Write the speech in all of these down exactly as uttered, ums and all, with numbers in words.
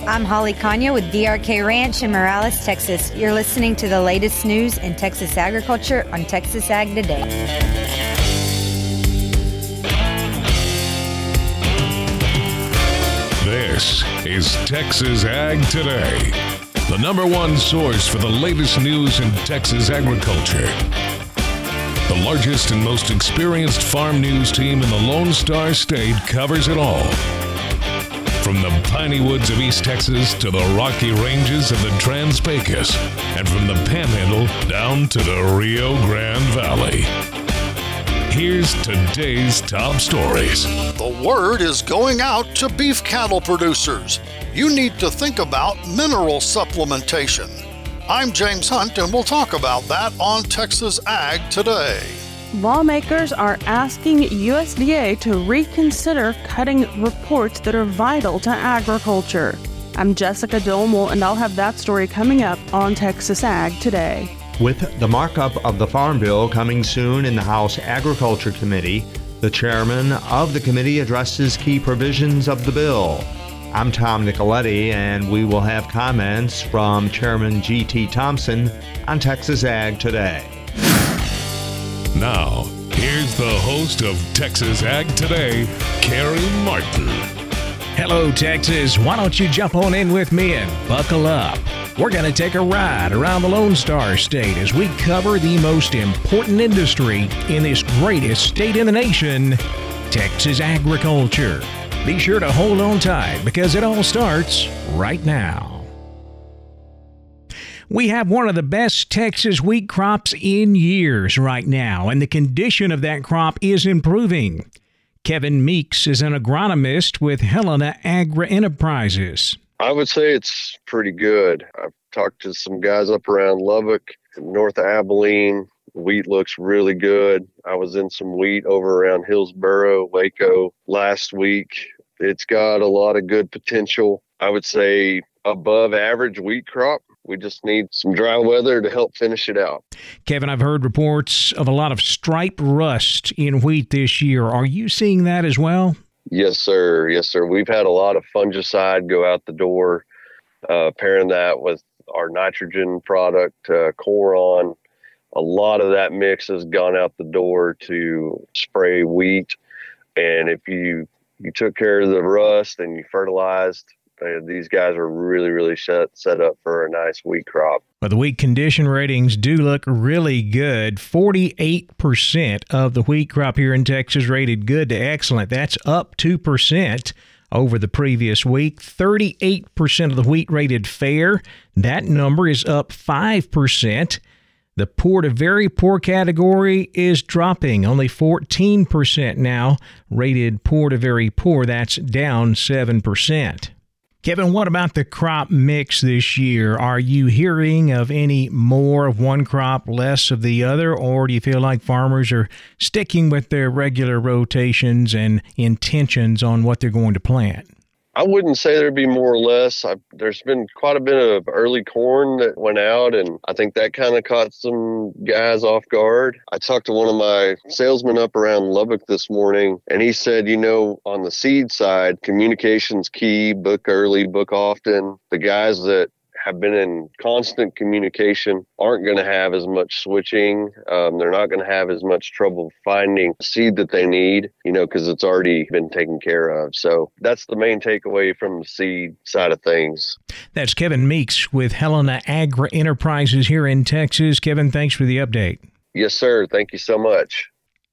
I'm Holly Kanya with D R K Ranch in Morales, Texas. You're listening to the latest news in Texas agriculture on Texas Ag Today. This is Texas Ag Today, the number one source for the latest news in Texas agriculture. The largest and most experienced farm news team in the Lone Star State covers it all. From the piney woods of East Texas to the rocky ranges of the Trans-Pecos, and from the Panhandle down to the Rio Grande Valley. Here's today's top stories. The word is going out to beef cattle producers. You need to think about mineral supplementation. I'm James Hunt, and we'll talk about that on Texas Ag Today. Lawmakers are asking U S D A to reconsider cutting reports that are vital to agriculture. I'm Jessica Domel, and I'll have that story coming up on Texas Ag Today. With the markup of the Farm Bill coming soon in the House Agriculture Committee, the chairman of the committee addresses key provisions of the bill. I'm Tom Nicoletti, and we will have comments from Chairman G T Thompson on Texas Ag Today. Now, here's the host of Texas Ag Today, Kerry Martin. Hello, Texas. Why don't you jump on in with me and buckle up? We're going to take a ride around the Lone Star State as we cover the most important industry in this greatest state in the nation, Texas agriculture. Be sure to hold on tight because it all starts right now. We have one of the best Texas wheat crops in years right now, and the condition of that crop is improving. Kevin Meeks is an agronomist with Helena Agri-Enterprises. I would say it's pretty good. I've talked to some guys up around Lubbock, north of Abilene. Wheat looks really good. I was in some wheat over around Hillsboro, Waco last week. It's got a lot of good potential. I would say above average wheat crop. We just need some dry weather to help finish it out. Kevin, I've heard reports of a lot of stripe rust in wheat this year. Are you seeing that as well? Yes, sir. Yes, sir. We've had a lot of fungicide go out the door, uh, pairing that with our nitrogen product, uh, Coron. A lot of that mix has gone out the door to spray wheat. And if you, you took care of the rust and you fertilized, uh, these guys are really, really set, set up for a nice wheat crop. But the wheat condition ratings do look really good. forty-eight percent of the wheat crop here in Texas rated good to excellent. That's up two percent over the previous week. thirty-eight percent of the wheat rated fair. That number is up five percent. The poor to very poor category is dropping. Only fourteen percent now rated poor to very poor. That's down seven percent. Kevin, what about the crop mix this year? Are you hearing of any more of one crop, less of the other, or do you feel like farmers are sticking with their regular rotations and intentions on what they're going to plant? I wouldn't say there'd be more or less. I've, there's been quite a bit of early corn that went out, and I think that kind of caught some guys off guard. I talked to one of my salesmen up around Lubbock this morning, and he said, you know, on the seed side, communication's key, book early, book often. The guys that have been in constant communication aren't going to have as much switching. Um, they're not going to have as much trouble finding seed that they need, you know, because it's already been taken care of. So that's the main takeaway from the seed side of things. That's Kevin Meeks with Helena Agri-Enterprises here in Texas. Kevin, thanks for the update. Yes, sir. Thank you so much.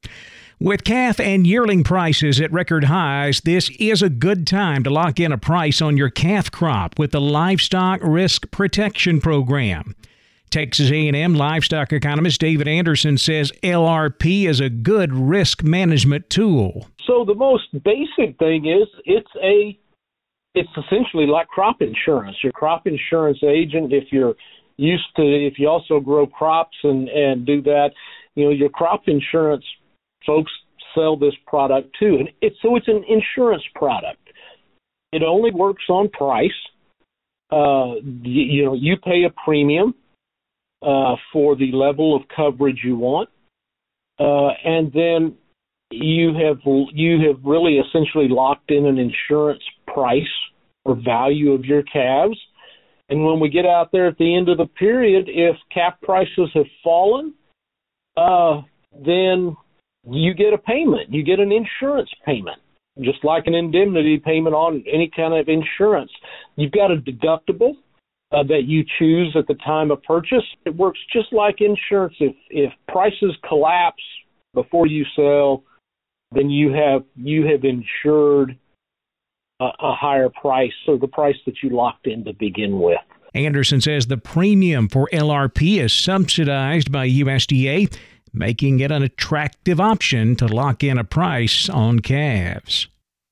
With calf and yearling prices at record highs, this is a good time to lock in a price on your calf crop with the Livestock Risk Protection Program. Texas A and M livestock economist David Anderson says L R P is a good risk management tool. So the most basic thing is it's a it's essentially like crop insurance. Your crop insurance agent, if you're used to, if you also grow crops and, and do that, you know, your crop insurance folks sell this product too. And it's, so it's an insurance product. It only works on price. Uh, you, you know, you pay a premium uh, for the level of coverage you want. Uh, and then you have, you have really essentially locked in an insurance price or value of your calves. And when we get out there at the end of the period, if calf prices have fallen, uh, then you get a payment. You get an insurance payment, just like an indemnity payment on any kind of insurance. You've got a deductible uh, that you choose at the time of purchase. It works just like insurance. If if prices collapse before you sell, then you have you have insured a, a higher price, so the price that you locked in to begin with. Anderson says the premium for L R P is subsidized by U S D A, making it an attractive option to lock in a price on calves.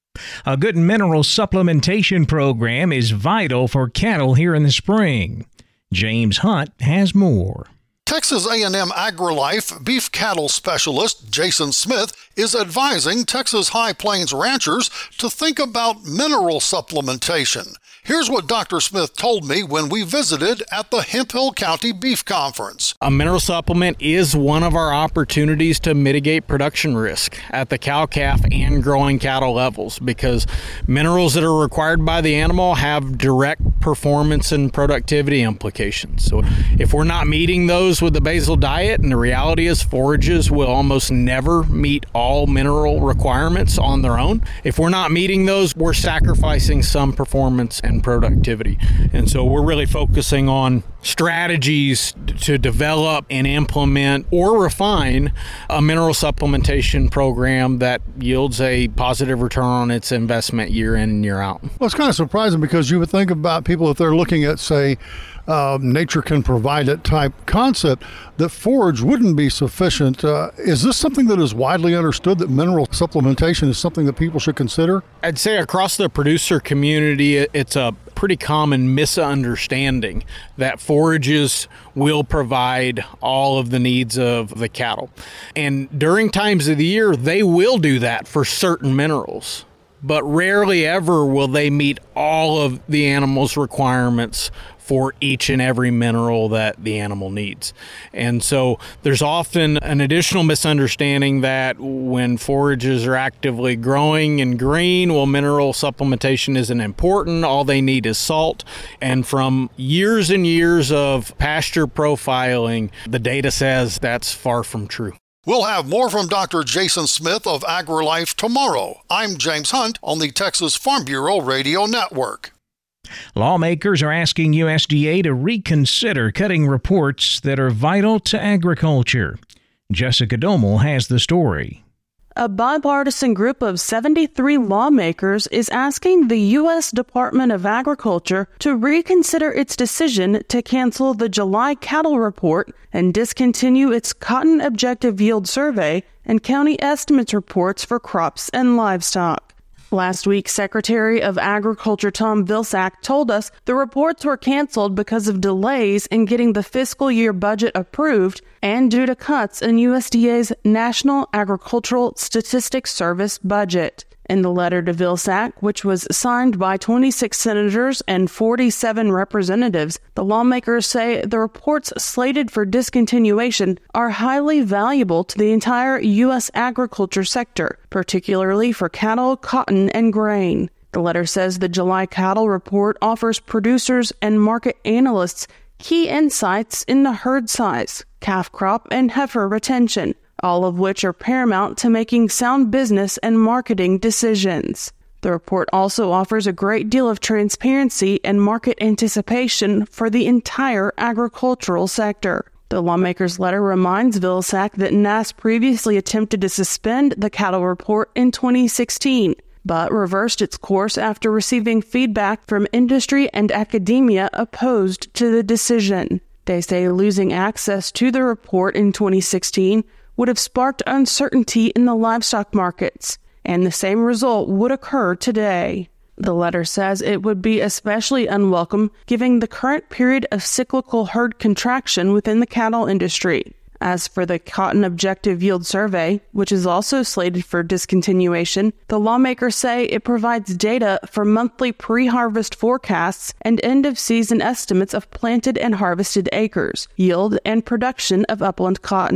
A good mineral supplementation program is vital for cattle here in the spring. James Hunt has more. Texas A and M AgriLife beef cattle specialist Jason Smith is advising Texas High Plains ranchers to think about mineral supplementation. Here's what Doctor Smith told me when we visited at the Hemphill County Beef Conference. A mineral supplement is one of our opportunities to mitigate production risk at the cow-calf and growing cattle levels, because minerals that are required by the animal have direct performance and productivity implications. So if we're not meeting those with the basal diet, and the reality is forages will almost never meet all mineral requirements on their own, if we're not meeting those, we're sacrificing some performance and productivity. And so we're really focusing on strategies to develop and implement or refine a mineral supplementation program that yields a positive return on its investment year in and year out. Well, it's kind of surprising because you would think about people, if they're looking at, say, uh, nature can provide it type concept, that forage wouldn't be sufficient. Uh, is this something that is widely understood, that mineral supplementation is something that people should consider? I'd say across the producer community, it's a pretty common misunderstanding that forages will provide all of the needs of the cattle. And during times of the year, they will do that for certain minerals, but rarely ever will they meet all of the animal's requirements for each and every mineral that the animal needs. And so there's often an additional misunderstanding that when forages are actively growing and green, well, mineral supplementation isn't important. All they need is salt. And from years and years of pasture profiling, the data says that's far from true. We'll have more from Doctor Jason Smith of AgriLife tomorrow. I'm James Hunt on the Texas Farm Bureau Radio Network. Lawmakers are asking U S D A to reconsider cutting reports that are vital to agriculture. Jessica Domel has the story. A bipartisan group of seventy-three lawmakers is asking the U S Department of Agriculture to reconsider its decision to cancel the July cattle report and discontinue its Cotton Objective Yield Survey and county estimates reports for crops and livestock. Last week, Secretary of Agriculture Tom Vilsack told us the reports were canceled because of delays in getting the fiscal year budget approved and due to cuts in U S D A's National Agricultural Statistics Service budget. In the letter to Vilsack, which was signed by twenty-six senators and forty-seven representatives, the lawmakers say the reports slated for discontinuation are highly valuable to the entire U S agriculture sector, particularly for cattle, cotton, and grain. The letter says the July cattle report offers producers and market analysts key insights into herd size, calf crop, and heifer retention, all of which are paramount to making sound business and marketing decisions. The report also offers a great deal of transparency and market anticipation for the entire agricultural sector. The lawmaker's letter reminds Vilsack that N A S S previously attempted to suspend the cattle report in twenty sixteen, but reversed its course after receiving feedback from industry and academia opposed to the decision. They say losing access to the report in twenty sixteen would have sparked uncertainty in the livestock markets, and the same result would occur today. The letter says it would be especially unwelcome given the current period of cyclical herd contraction within the cattle industry. As for the Cotton Objective Yield Survey, which is also slated for discontinuation, the lawmakers say it provides data for monthly pre-harvest forecasts and end-of-season estimates of planted and harvested acres, yield, and production of upland cotton.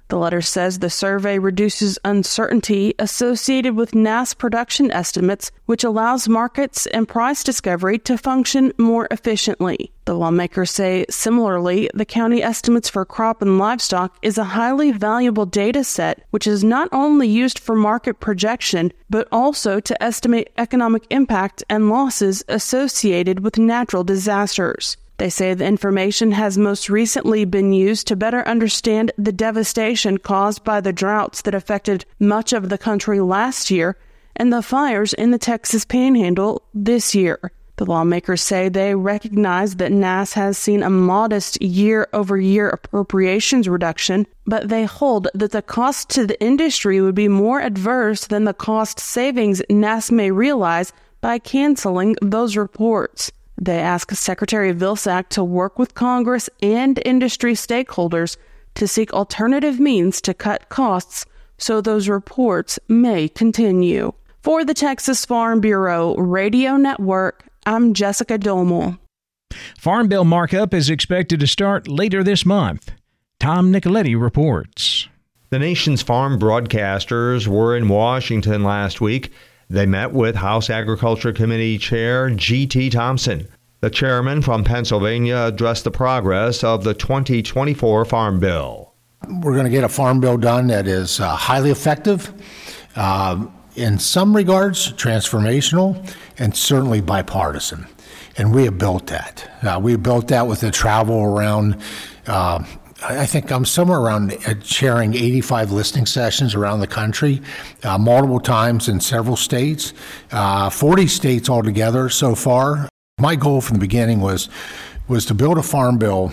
The letter says the survey reduces uncertainty associated with N A S production estimates, which allows markets and price discovery to function more efficiently. The lawmakers say, similarly, the county estimates for crop and livestock is a highly valuable data set, which is not only used for market projection, but also to estimate economic impact and losses associated with natural disasters. They say the information has most recently been used to better understand the devastation caused by the droughts that affected much of the country last year and the fires in the Texas Panhandle this year. The lawmakers say they recognize that N A S has seen a modest year-over-year appropriations reduction, but they hold that the cost to the industry would be more adverse than the cost savings N A S may realize by canceling those reports. They ask Secretary Vilsack to work with Congress and industry stakeholders to seek alternative means to cut costs so those reports may continue. For the Texas Farm Bureau Radio Network, I'm Jessica Domel. Farm bill markup is expected to start later this month. Tom Nicoletti reports. The nation's farm broadcasters were in Washington last week. They met with House Agriculture Committee Chair G T Thompson. The chairman from Pennsylvania addressed the progress of the twenty twenty-four Farm Bill. We're going to get a farm bill done that is uh, highly effective, uh, in some regards transformational, and certainly bipartisan. And we have built that. Uh, we built that with the travel around uh, I think I'm somewhere around uh, chairing eighty-five listening sessions around the country, uh, multiple times in several states, uh, forty states altogether so far. My goal from the beginning was was to build a farm bill,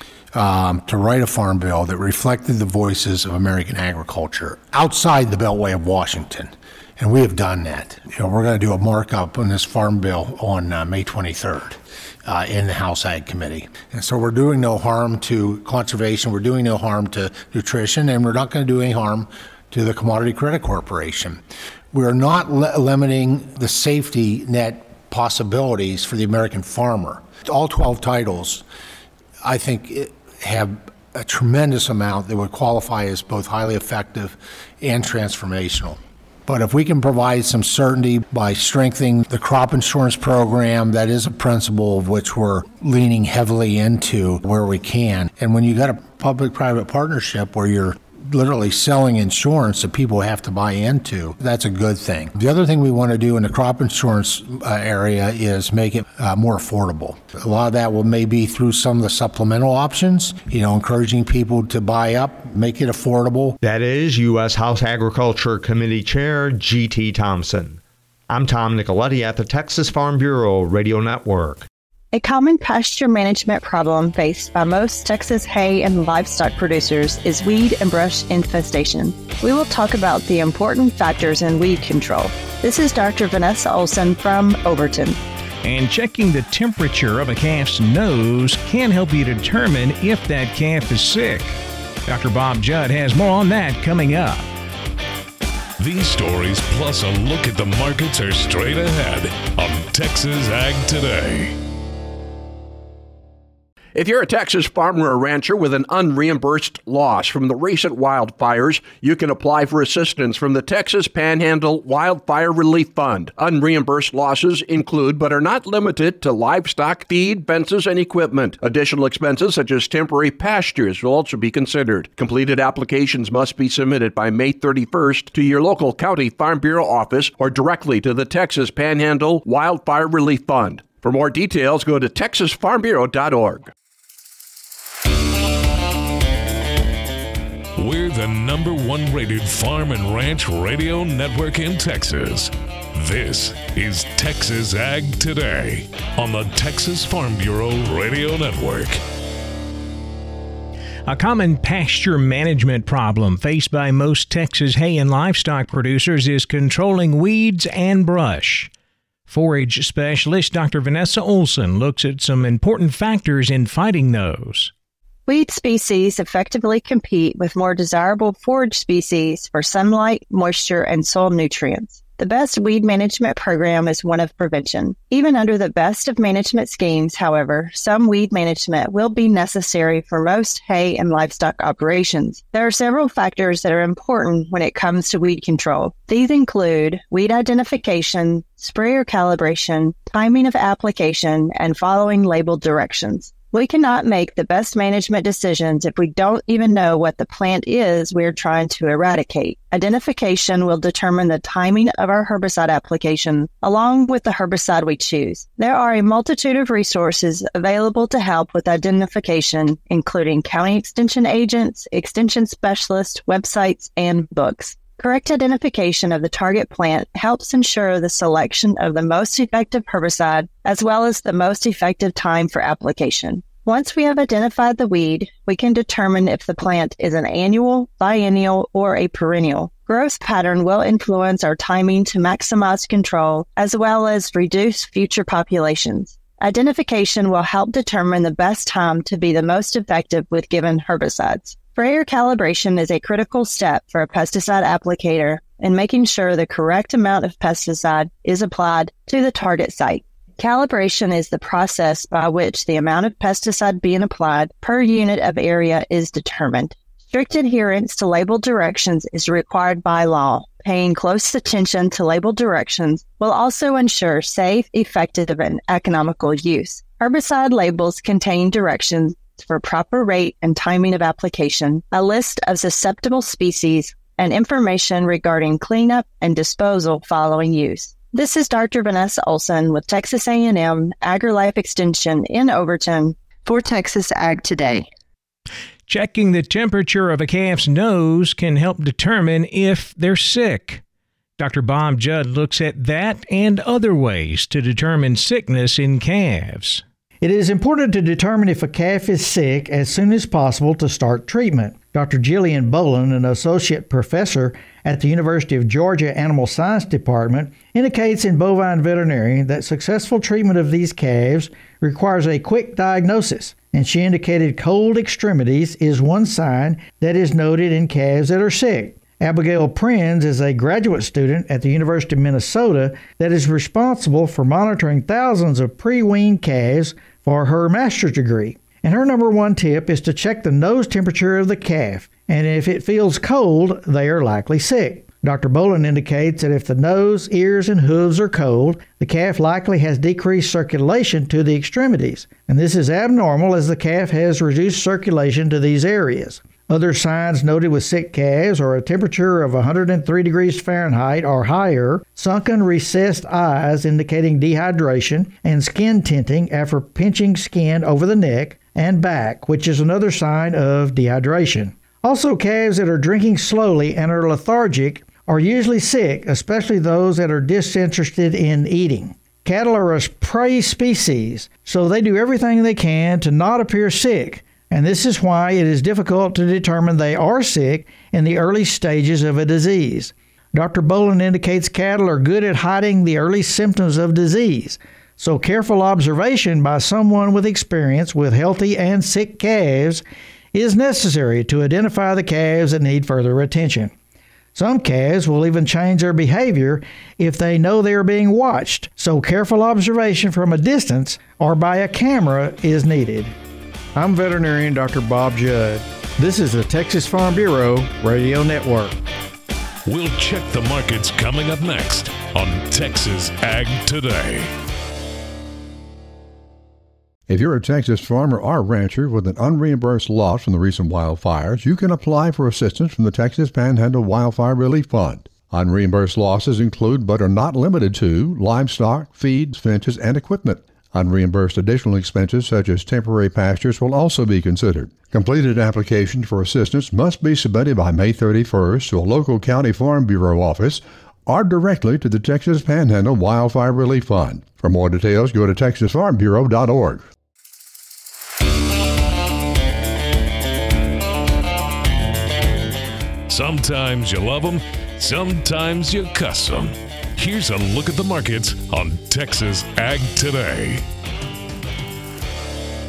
um, to write a farm bill that reflected the voices of American agriculture outside the Beltway of Washington. And we have done that. You know, we're going to do a markup on this farm bill on uh, May twenty-third. Uh, in the House Ag Committee. And so we're doing no harm to conservation, we're doing no harm to nutrition, and we're not going to do any harm to the Commodity Credit Corporation. We're not le- limiting the safety net possibilities for the American farmer. All twelve titles, I think, have a tremendous amount that would qualify as both highly effective and transformational. But if we can provide some certainty by strengthening the crop insurance program, that is a principle of which we're leaning heavily into where we can. And when you got a public-private partnership where you're literally selling insurance that people have to buy into, that's a good thing. The other thing we want to do in the crop insurance uh, area is make it uh, more affordable. A lot of that will maybe through some of the supplemental options, you know, encouraging people to buy up, make it affordable. That is U S House Agriculture Committee Chair G T Thompson. I'm Tom Nicoletti at the Texas Farm Bureau Radio Network. A common pasture management problem faced by most Texas hay and livestock producers is weed and brush infestation. We will talk about the important factors in weed control. This is Doctor Vanessa Olson from Overton. And checking the temperature of a calf's nose can help you determine if that calf is sick. Doctor Bob Judd has more on that coming up. These stories plus a look at the markets are straight ahead on Texas Ag Today. If you're a Texas farmer or rancher with an unreimbursed loss from the recent wildfires, you can apply for assistance from the Texas Panhandle Wildfire Relief Fund. Unreimbursed losses include, but are not limited to, livestock, feed, fences, and equipment. Additional expenses such as temporary pastures will also be considered. Completed applications must be submitted by May thirty-first to your local county Farm Bureau office or directly to the Texas Panhandle Wildfire Relief Fund. For more details, go to texas farm bureau dot org. We're the number one rated farm and ranch radio network in Texas. This is Texas Ag Today on the Texas Farm Bureau Radio Network. A common pasture management problem faced by most Texas hay and livestock producers is controlling weeds and brush. Forage specialist Doctor Vanessa Olson looks at some important factors in fighting those. Weed species effectively compete with more desirable forage species for sunlight, moisture, and soil nutrients. The best weed management program is one of prevention. Even under the best of management schemes, however, some weed management will be necessary for most hay and livestock operations. There are several factors that are important when it comes to weed control. These include weed identification, sprayer calibration, timing of application, and following labeled directions. We cannot make the best management decisions if we don't even know what the plant is we're trying to eradicate. Identification will determine the timing of our herbicide application, along with the herbicide we choose. There are a multitude of resources available to help with identification, including county extension agents, extension specialists, websites, and books. Correct identification of the target plant helps ensure the selection of the most effective herbicide as well as the most effective time for application. Once we have identified the weed, we can determine if the plant is an annual, biennial, or a perennial. Growth pattern will influence our timing to maximize control as well as reduce future populations. Identification will help determine the best time to be the most effective with given herbicides. Sprayer calibration is a critical step for a pesticide applicator in making sure the correct amount of pesticide is applied to the target site. Calibration is the process by which the amount of pesticide being applied per unit of area is determined. Strict adherence to labeled directions is required by law. Paying close attention to labeled directions will also ensure safe, effective, and economical use. Herbicide labels contain directions for proper rate and timing of application, a list of susceptible species, and information regarding cleanup and disposal following use. This is Doctor Vanessa Olson with Texas A and M AgriLife Extension in Overton for Texas Ag Today. Checking the temperature of a calf's nose can help determine if they're sick. Doctor Bob Judd looks at that and other ways to determine sickness in calves. It is important to determine if a calf is sick as soon as possible to start treatment. Doctor Jillian Boland, an associate professor at the University of Georgia Animal Science Department, indicates in bovine veterinary that successful treatment of these calves requires a quick diagnosis, and she indicated cold extremities is one sign that is noted in calves that are sick. Abigail Prinz is a graduate student at the University of Minnesota that is responsible for monitoring thousands of pre-weaned calves for her master's degree. And her number one tip is to check the nose temperature of the calf, and if it feels cold, they are likely sick. Doctor Boland indicates that if the nose, ears, and hooves are cold, the calf likely has decreased circulation to the extremities, and this is abnormal as the calf has reduced circulation to these areas. Other signs noted with sick calves are a temperature of one hundred three degrees Fahrenheit or higher, sunken recessed eyes indicating dehydration, and skin tinting after pinching skin over the neck and back, which is another sign of dehydration. Also, calves that are drinking slowly and are lethargic are usually sick, especially those that are disinterested in eating. Cattle are a prey species, so they do everything they can to not appear sick, and this is why it is difficult to determine they are sick in the early stages of a disease. Doctor Boland indicates cattle are good at hiding the early symptoms of disease, so careful observation by someone with experience with healthy and sick calves is necessary to identify the calves that need further attention. Some calves will even change their behavior if they know they are being watched, so careful observation from a distance or by a camera is needed. I'm veterinarian Doctor Bob Judd. This is the Texas Farm Bureau Radio Network. We'll check the markets coming up next on Texas Ag Today. If you're a Texas farmer or rancher with an unreimbursed loss from the recent wildfires, you can apply for assistance from the Texas Panhandle Wildfire Relief Fund. Unreimbursed losses include but are not limited to livestock, feed, fences, and equipment. Unreimbursed additional expenses such as temporary pastures will also be considered. Completed applications for assistance must be submitted by May thirty-first to a local county farm bureau office or directly to the Texas Panhandle Wildfire Relief Fund. For more details, go to texas farm bureau dot org. Sometimes you love them, sometimes you cuss them. Here's a look at the markets on Texas Ag Today.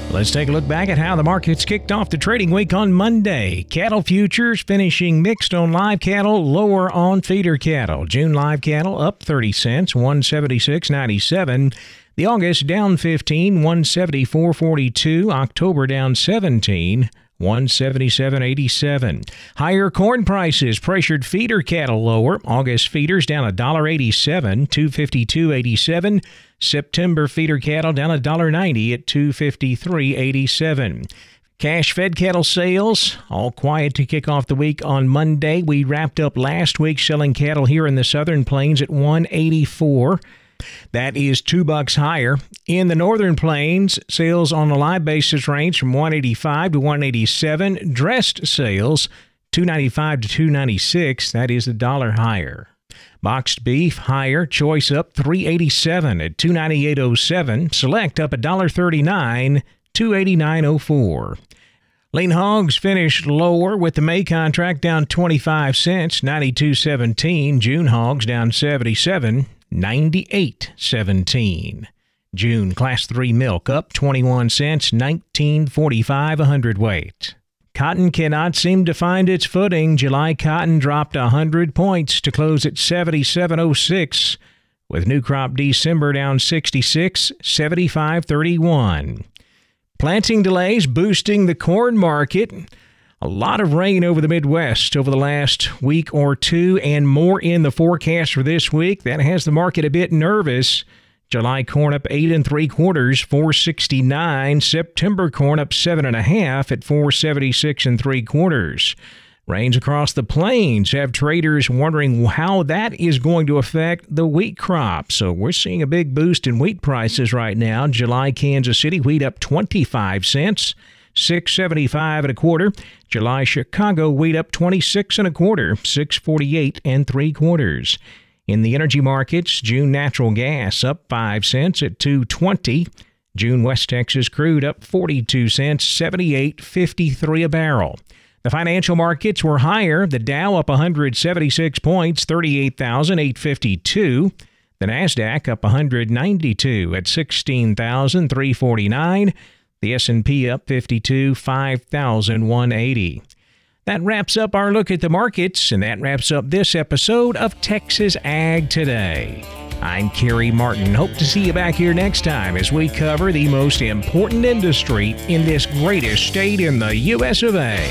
Let's take a look back at how the markets kicked off the trading week on Monday. Cattle futures finishing mixed on live cattle, lower on feeder cattle. June live cattle up thirty cents, one seventy-six ninety-seven. The August down fifteen, one seventy-four forty-two. October down seventeen, one seventy-seven eighty-seven. Higher corn prices pressured feeder cattle lower. August feeders down one dollar eighty-seven, two fifty-two eighty-seven. September feeder cattle down one dollar ninety at two fifty-three eighty-seven. Cash fed cattle sales all quiet to kick off the week on Monday. We wrapped up last week selling cattle here in the Southern Plains at one eighty-four. That is two bucks higher. In the Northern Plains, sales on a live basis range from one eighty-five to one eighty-seven. Dressed sales two ninety-five to two ninety-six. That is a dollar higher. Boxed beef higher, choice up three eighty-seven at two ninety-eight oh seven. Select up one dollar thirty-nine, two eighty-nine oh four. Lean hogs finished lower with the May contract down twenty-five cents, ninety-two seventeen. June hogs down seventy-seven, ninety-eight seventeen. June class three milk up twenty-one cents, nineteen forty-five a hundredweight. Cotton cannot seem to find its footing. July cotton dropped one hundred points to close at seventy-seven oh six, with new crop December down sixty-six, seventy-five thirty-one. Planting delays boosting the corn market. A lot of rain over the Midwest over the last week or two, and more in the forecast for this week. That has the market a bit nervous. July corn up eight and three quarters, four sixty-nine. September corn up seven and a half at four seventy-six and three quarters. Rains across the plains have traders wondering how that is going to affect the wheat crop. So we're seeing a big boost in wheat prices right now. July Kansas City wheat up twenty-five cents, six seventy-five and a quarter. July Chicago wheat up twenty-six and a quarter, six forty-eight and three quarters. In the energy markets, June natural gas up five cents at two twenty. June West Texas crude up forty-two cents, seventy-eight fifty-three a barrel. The financial markets were higher. The Dow up one hundred seventy-six points, thirty-eight thousand eight hundred fifty-two. The Nasdaq up one hundred ninety-two at sixteen thousand three hundred forty-nine. The S and P up fifty-two, five thousand one hundred eighty. That wraps up our look at the markets, and that wraps up this episode of Texas Ag Today. I'm Kerry Martin. Hope to see you back here next time as we cover the most important industry in this greatest state in the U S of A,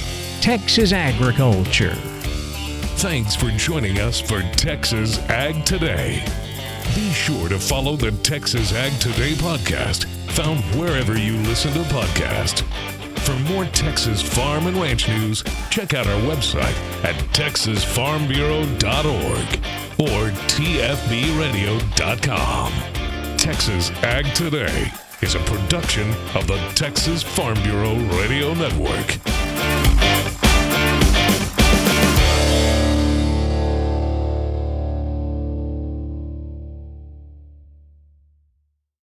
Texas agriculture. Thanks for joining us for Texas Ag Today. Be sure to follow the Texas Ag Today podcast, found wherever you listen to podcasts. For more Texas farm and ranch news, check out our website at texas farm bureau dot org or t f b radio dot com. Texas Ag Today is a production of the Texas Farm Bureau Radio Network.